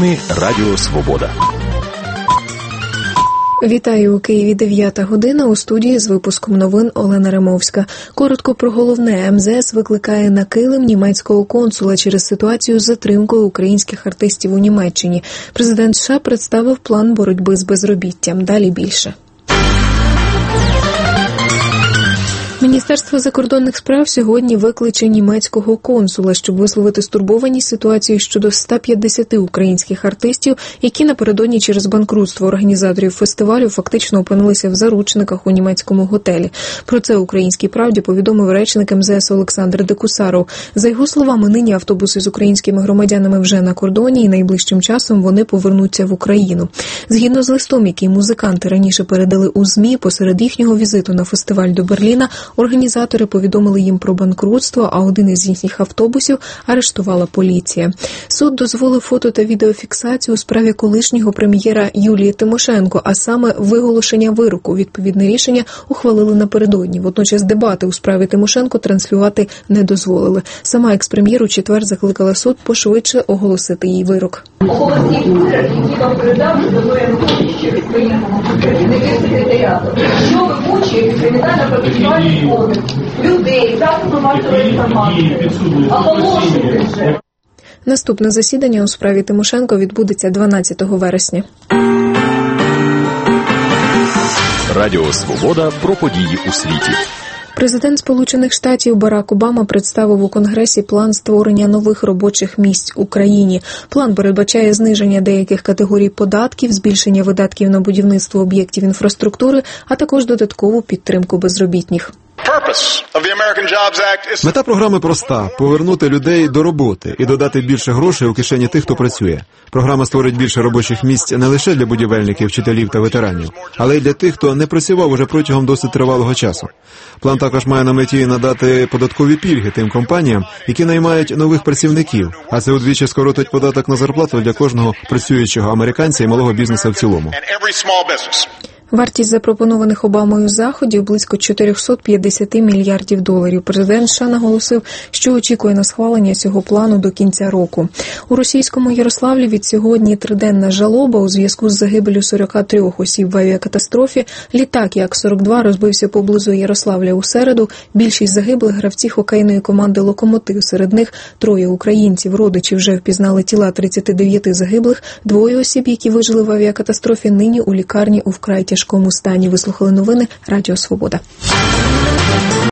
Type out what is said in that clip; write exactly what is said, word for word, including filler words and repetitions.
Новини Радіо Свобода. Вітаю, у Києві дев'ята година, у студії з випуском новин Олена Римовська. Коротко про головне. ем зе ес викликає на килим німецького консула через ситуацію з затримкою українських артистів у Німеччині. Президент США представив план боротьби з безробіттям. Далі більше. Міністерство закордонних справ сьогодні викличе німецького консула, щоб висловити стурбованість ситуацією щодо ста п'ятдесяти українських артистів, які напередодні через банкрутство організаторів фестивалю фактично опинилися в заручниках у німецькому готелі. Про це «Українській правді» повідомив речник ем зе ес Олександр Декусаров. За його словами, нині автобуси з українськими громадянами вже на кордоні і найближчим часом вони повернуться в Україну. Згідно з листом, який музиканти раніше передали у ЗМІ, посеред їхнього візиту на фестиваль до Берліна організатори повідомили їм про банкрутство, а один із їхніх автобусів арештувала поліція. Суд дозволив фото та відеофіксацію у справі колишнього прем'єра Юлії Тимошенко, а саме виголошення вироку. Відповідне рішення ухвалили напередодні. Водночас дебати у справі Тимошенко транслювати не дозволили. Сама екс-прем'єр у четвер закликала суд пошвидше оголосити їй вирок. Голосні уряд, які вам передав до Януковича від своїх керівників секретаріату. Що ви мучуєте кримінально-процесуальний кодекс людей, засоби масової інформації? Оголошуйте вже. Наступне засідання у справі Тимошенко відбудеться дванадцятого вересня. Радіо Свобода про події у світі. Президент Сполучених Штатів Барак Обама представив у Конгресі план створення нових робочих місць у країні. План передбачає зниження деяких категорій податків, збільшення видатків на будівництво об'єктів інфраструктури, а також додаткову підтримку безробітних. Мета програми проста – повернути людей до роботи і додати більше грошей у кишені тих, хто працює. Програма створить більше робочих місць не лише для будівельників, вчителів та ветеранів, але й для тих, хто не працював уже протягом досить тривалого часу. План також має на меті надати податкові пільги тим компаніям, які наймають нових працівників, а це удвічі скоротить податок на зарплату для кожного працюючого американця і малого бізнесу в цілому. Вартість запропонованих Обамою заходів близько чотириста п'ятдесят мільярдів доларів. Президент США наголосив, що очікує на схвалення цього плану до кінця року. У російському Ярославлі від сьогодні триденна жалоба у зв'язку з загибелью сорока трьох осіб в авіакатастрофі. Літак Як сорок два розбився поблизу Ярославля у середу. Більшість загиблих – гравці хокейної команди «Локомотив». Серед них троє українців. Родичі вже впізнали тіла тридцяти дев'яти загиблих. Двоє осіб, які вижили в авіакатастрофі, нині у лікарні у вкрай тяжкому стані. Вислухали новини Радіо Свобода.